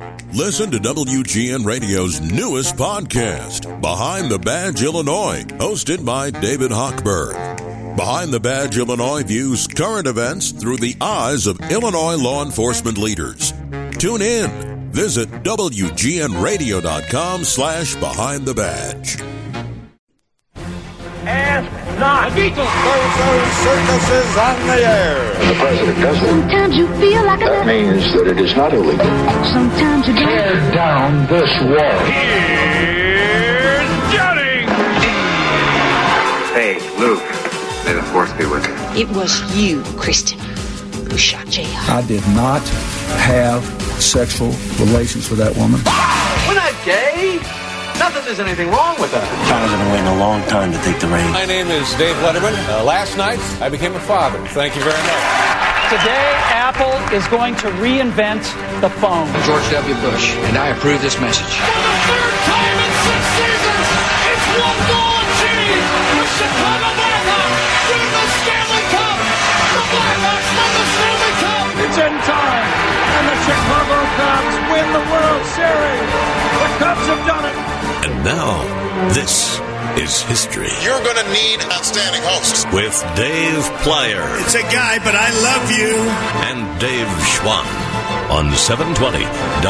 Listen to WGN Radio's newest podcast, Behind the Badge Illinois, hosted by David Hochberg. Behind the Badge Illinois views current events through the eyes of Illinois law enforcement leaders. Tune in. Visit WGNRadio.com/Behind the Badge. Ask not. Those circuses on the air. The president does it. Sometimes you feel like That means that it is not illegal. Sometimes you Tear down this wall. Here's Jennings. Hey, Luke. May the force be with you. It was you, Kristen, who shot J.R. I did not have sexual relations with that woman. We're not gay. Nothing, there's anything wrong with that. Tyler's been waiting a long time to take the reins. My name is Dave Letterman. Last night, I became a father. Thank you very much. Today, Apple is going to reinvent the phone. George W. Bush, and I approve this message. For the third time in 6 seasons, it's one goal achieved. The Chicago Blackhawks win the Stanley Cup. The Blackhawks win the Stanley Cup. It's in time, and the Chicago Cubs win the World Series. The Cubs have done it. And now, this is history. You're going to need outstanding hosts. With Dave Plyer. It's a guy, but I love you. And Dave Schwann on 720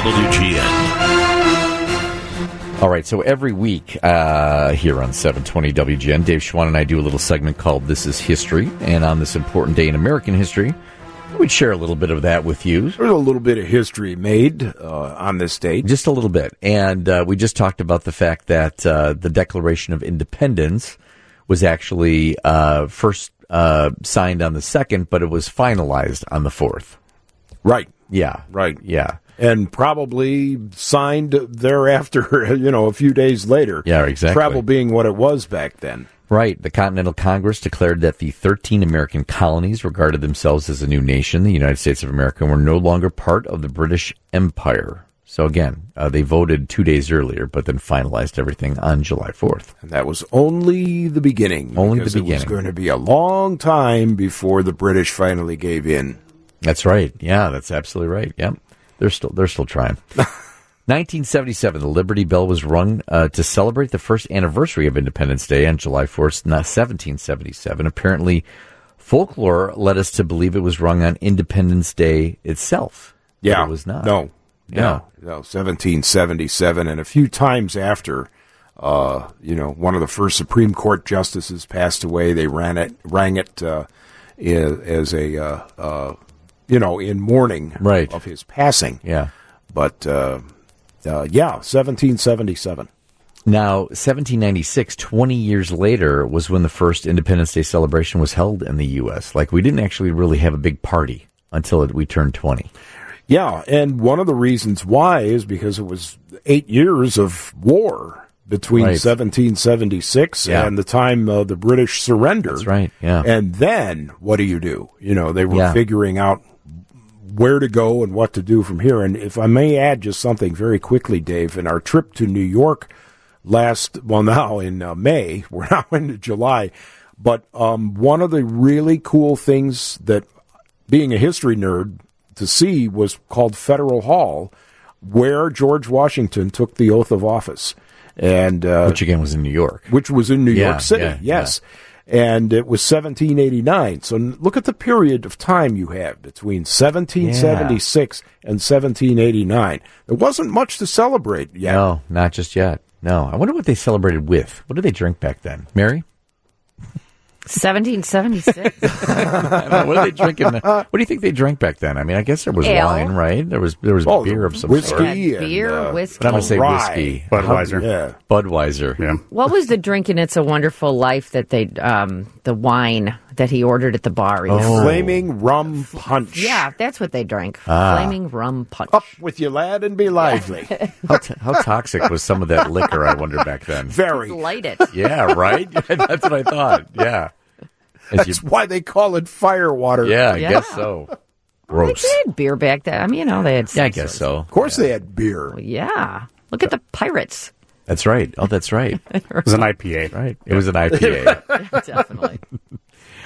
WGN. All right, so every week here on 720 WGN, Dave Schwann and I do a little segment called This is History. And on this important day in American history, we'd share a little bit of that with you. There's a little bit of history made on this date. Just a little bit. And we just talked about the fact that the Declaration of Independence was actually first signed on the 2nd, but it was finalized on the 4th. Right. Yeah. Right. Yeah. And probably signed thereafter, a few days later. Yeah, exactly. Travel being what it was back then. Right. The Continental Congress declared that the 13 American colonies regarded themselves as a new nation, the United States of America, and were no longer part of the British Empire. So again, they voted 2 days earlier, but then finalized everything on July 4th. And that was only the beginning. Only the beginning. It was going to be a long time before the British finally gave in. That's right. Yeah, that's absolutely right. Yep. They're still trying. 1977, the Liberty Bell was rung to celebrate the first anniversary of Independence Day on July 4th, 1777. Apparently, folklore led us to believe it was rung on Independence Day itself. Yeah. But it was not. No. Yeah. No, 1777, and a few times after, one of the first Supreme Court justices passed away. They rang it as a, in mourning of his passing. Yeah. But, 1777. Now, 1796, 20 years later, was when the first Independence Day celebration was held in the U.S. Like, we didn't actually really have a big party until we turned 20. Yeah, and one of the reasons why is because it was 8 years of war between 1776 and the time the British surrendered. That's right, yeah. And then, what do? They were figuring out where to go and what to do from here. And if I may add just something very quickly, Dave, in our trip to New York now in May, we're now into July, but one of the really cool things that, being a history nerd, to see was called Federal Hall, where George Washington took the oath of office. And which again was in New York. Which was in New York City, yes. Yeah. And it was 1789. So look at the period of time you have between 1776 and 1789. There wasn't much to celebrate yet. No, not just yet. No. I wonder what they celebrated with. What did they drink back then? Mary? 1776. What did they drink? What do you think they drank back then? I mean, I guess there was wine, right? There was beer of some whiskey sort. Beer, whiskey. But I'm going to say whiskey. Budweiser. Yeah. Budweiser. Yeah. What was the drink in It's a Wonderful Life that they, the wine that he ordered at the bar? Flaming rum punch. Yeah, that's what they drank. Flaming rum punch. Up with you, lad, and be lively. How toxic was some of that liquor, I wonder, back then? Very. Light it. Yeah, right? That's what I thought. Yeah. That's why they call it fire water. Yeah, I guess so. Gross. They had beer back then. I mean, they had. Yeah, I guess so. Of course they had beer. Well, yeah. Look at the Pirates. That's right. Oh, that's right. It was an IPA. Right. It was an IPA. Definitely.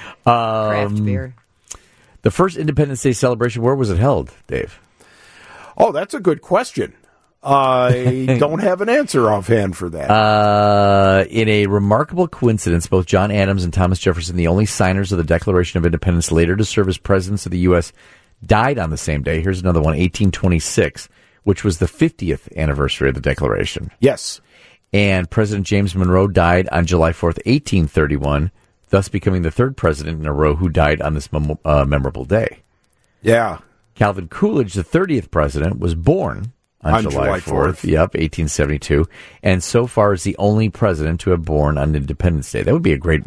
Craft beer. The first Independence Day celebration, where was it held, Dave? Oh, that's a good question. I don't have an answer offhand for that. In a remarkable coincidence, both John Adams and Thomas Jefferson, the only signers of the Declaration of Independence later to serve as presidents of the U.S., died on the same day. Here's another one, 1826, which was the 50th anniversary of the Declaration. Yes. And President James Monroe died on July 4th, 1831, thus becoming the third president in a row who died on this memorable day. Yeah. Calvin Coolidge, the 30th president, was born on July 4th. Yep, 1872. And so far is the only president to have born on Independence Day. That would be a great,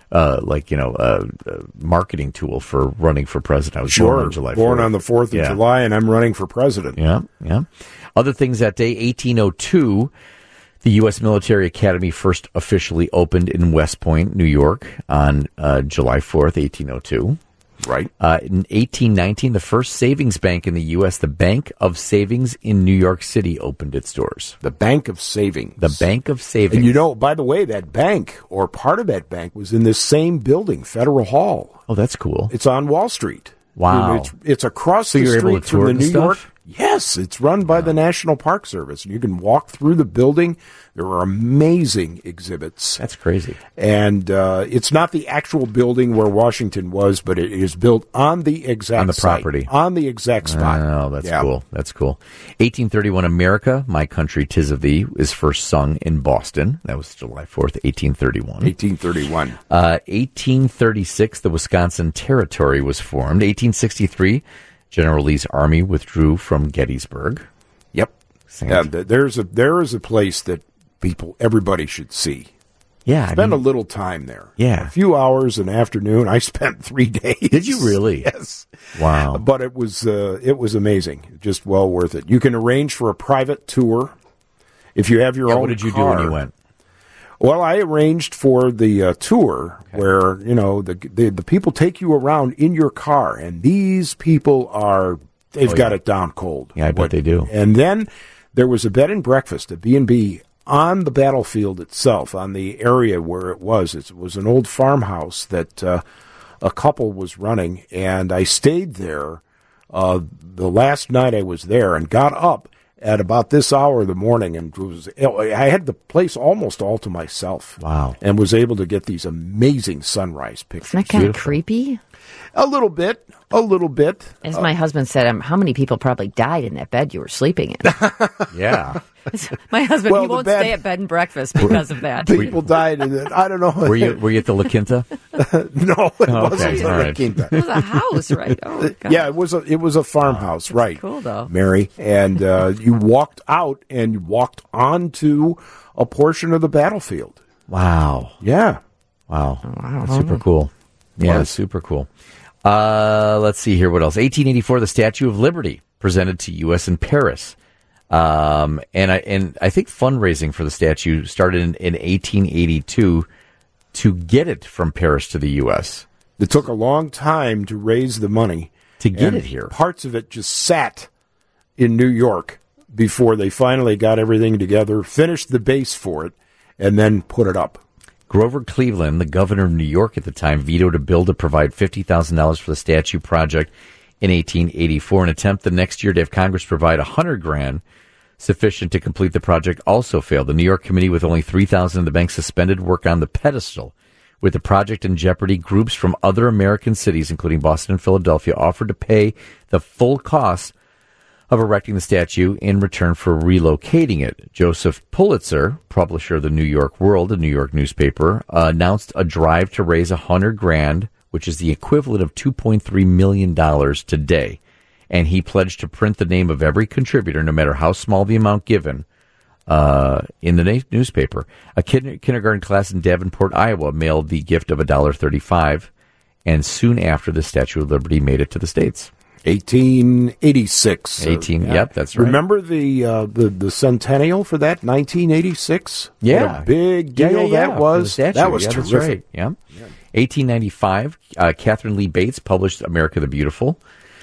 marketing tool for running for president. I was born on July 4th. Born on the 4th of July, and I'm running for president. Yeah, yeah. Other things that day, 1802, the U.S. Military Academy first officially opened in West Point, New York, on July 4th, 1802. Right. In 1819, the first savings bank in the U.S., the Bank of Savings in New York City, opened its doors. The Bank of Savings. The Bank of Savings. And you know, by the way, that bank, or part of that bank, was in this same building, Federal Hall. Oh, that's cool. It's on Wall Street. Wow. You know, it's across the street from the New York. Yes, it's run by the National Park Service. You can walk through the building. There are amazing exhibits. That's crazy. And it's not the actual building where Washington was, but it is built on the exact on the property. Site, on the exact spot. Oh, that's cool. That's cool. 1831, America, My Country, 'Tis of Thee, is first sung in Boston. That was July 4th, 1831. 1831. 1836, the Wisconsin Territory was formed. 1863, General Lee's army withdrew from Gettysburg. Yep. Yeah, there is a place that everybody should see. Yeah. Spend a little time there. Yeah. A few hours an afternoon. I spent 3 days. Did you really? Yes. Wow. But it was amazing. Just well worth it. You can arrange for a private tour if you have your own car. What did you do when you went? Well, I arranged for the tour where, you know, the people take you around in your car, and these people they've got it down cold. Yeah, I bet they do. And then there was a bed and breakfast, a B&B, on the battlefield itself, on the area where it was. It was an old farmhouse that a couple was running, and I stayed there the last night I was there and got up at about this hour of the morning, and I had the place almost all to myself. Wow. And was able to get these amazing sunrise pictures. Isn't that kind of creepy? A little bit. As my husband said, how many people probably died in that bed you were sleeping in? Yeah. My husband, he won't stay at bed and breakfast because of that. People died in it. I don't know. Were you at the La Quinta? No, it wasn't the La Quinta. It was a house, right? Oh, God. Yeah, it was a farmhouse, right? Cool though, Mary. And you walked out and you walked onto a portion of the battlefield. Wow. Yeah. Wow. That's super cool. Yeah, super cool. Let's see here. What else? 1884, the Statue of Liberty presented to U.S. in Paris. And I think fundraising for the statue started in 1882 to get it from Paris to the U.S. It took a long time to raise the money to get it here. Parts of it just sat in New York before they finally got everything together, finished the base for it, and then put it up. Grover Cleveland, the governor of New York at the time, vetoed a bill to provide $50,000 for the statue project in 1884. An attempt the next year to have Congress provide $100,000 sufficient to complete the project also failed. The New York committee, with only $3,000 in the bank, suspended work on the pedestal. With the project in jeopardy, groups from other American cities, including Boston and Philadelphia, offered to pay the full cost of erecting the statue in return for relocating it. Joseph Pulitzer, publisher of the New York World, a New York newspaper, announced a drive to raise $100,000, which is the equivalent of $2.3 million today. And he pledged to print the name of every contributor, no matter how small the amount given, in the newspaper. A kindergarten class in Davenport, Iowa, mailed the gift of $1.35, and soon after, the Statue of Liberty made it to the States. 1886. Yep, that's right. Remember the centennial for that, 1986? Yeah. What a big deal that was. That was terrific. That's right. Yeah. 1895, Catherine Lee Bates published America the Beautiful.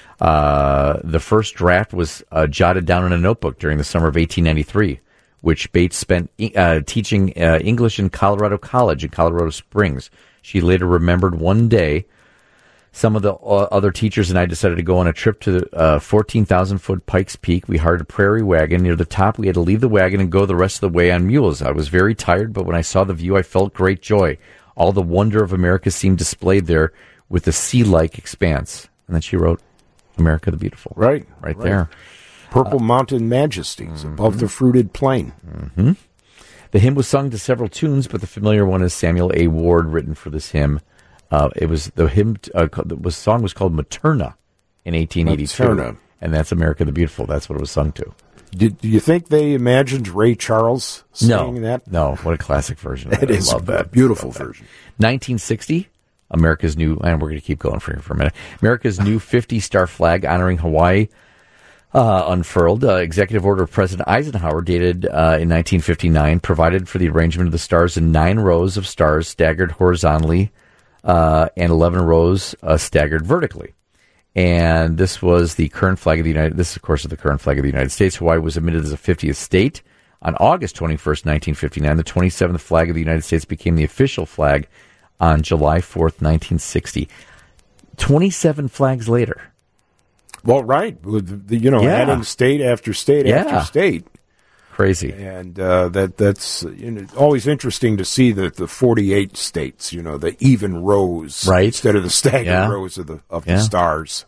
The first draft was jotted down in a notebook during the summer of 1893, which Bates spent teaching English in Colorado College in Colorado Springs. She later remembered one day Some of the other teachers and I decided to go on a trip to the 14,000-foot Pikes Peak. We hired a prairie wagon. Near the top, we had to leave the wagon and go the rest of the way on mules. I was very tired, but when I saw the view, I felt great joy. All the wonder of America seemed displayed there with the sea-like expanse. And then she wrote, America the Beautiful. Right there. Purple mountain majesties above the fruited plain. Mm-hmm. The hymn was sung to several tunes, but the familiar one is Samuel A. Ward, written for this hymn. It was the hymn. The song was called Materna in 1882, Materna. And that's America the Beautiful. That's what it was sung to. Do you think they imagined Ray Charles singing that? No. What a classic version. It is a beautiful version. 1960, America's new, and we're going to keep going for a minute. America's new 50-star flag honoring Hawaii unfurled. Executive order of President Eisenhower, dated in 1959, provided for the arrangement of the stars in 9 rows of stars staggered horizontally and 11 rows staggered vertically. And this was the current flag of the This is, of course, the current flag of the United States. Hawaii was admitted as a 50th state on August 21st, 1959. The 27th flag of the United States became the official flag on July 4th, 1960. 27 flags later. Well, right. With adding state after state after state. Crazy. And that's always interesting to see the 48 states, the even rows instead of the staggered rows of the stars.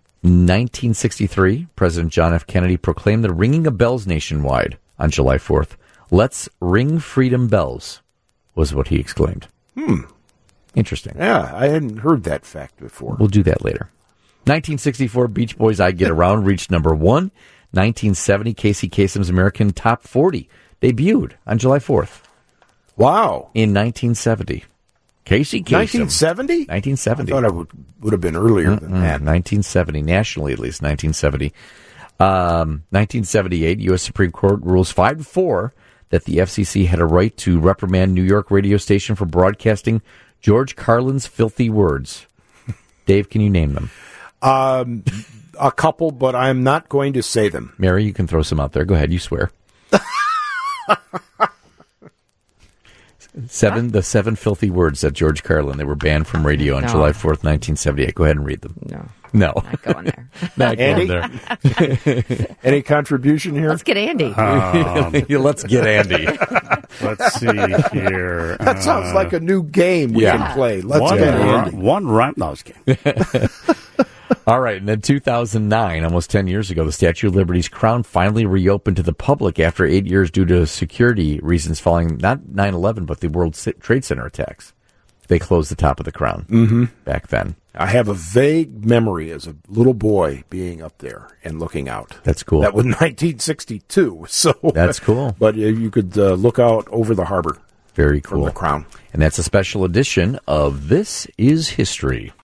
1963, President John F. Kennedy proclaimed the ringing of bells nationwide on July 4th. Let's ring freedom bells, was what he exclaimed. Interesting. Yeah, I hadn't heard that fact before. We'll do that later. 1964, Beach Boys' I Get Around reached number 1. 1970, Casey Kasem's American Top 40 debuted on July 4th. Wow. In 1970. Casey Kasem. 1970? 1970. I thought it would have been earlier than that. 1970, nationally at least, 1970. 1978, U.S. Supreme Court rules 5-4 that the FCC had a right to reprimand New York radio station for broadcasting George Carlin's filthy words. Dave, can you name them? A couple, but I'm not going to say them. Mary, you can throw some out there. Go ahead, you swear. The 7 filthy words that George Carlin. They were banned from radio on July 4th, 1978. Go ahead and read them. No. Not going there. Not going there. Any contribution here? Let's get Andy. Let's get Andy. Let's see here. That sounds like a new game we can play. Let's get Andy. One rhyme. No, I was kidding. All right, and then 2009, almost 10 years ago, the Statue of Liberty's crown finally reopened to the public after 8 years due to security reasons following not 9/11, but the World Trade Center attacks. They closed the top of the crown back then. I have a vague memory as a little boy being up there and looking out. That's cool. That was 1962. So that's cool. But you could look out over the harbor. Very cool. From the crown. And that's a special edition of This Is History.